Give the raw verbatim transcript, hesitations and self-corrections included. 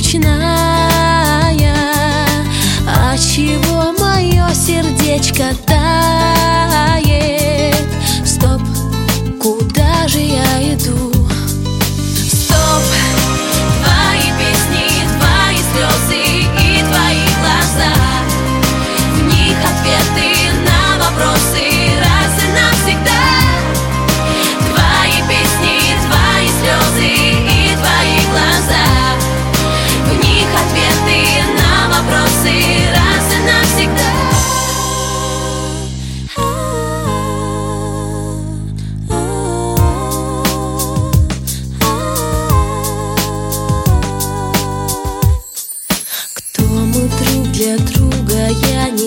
ночная. Отчего мое сердечко тает? Стоп, куда же я иду? Стоп, твои песни, твои слезы и твои глаза. В них ответы на вопросы раз и навсегда. Твои песни, твои слезы и твои глаза. В них ответы на вопросы раз и навсегда. Кто мы друг для друга, я не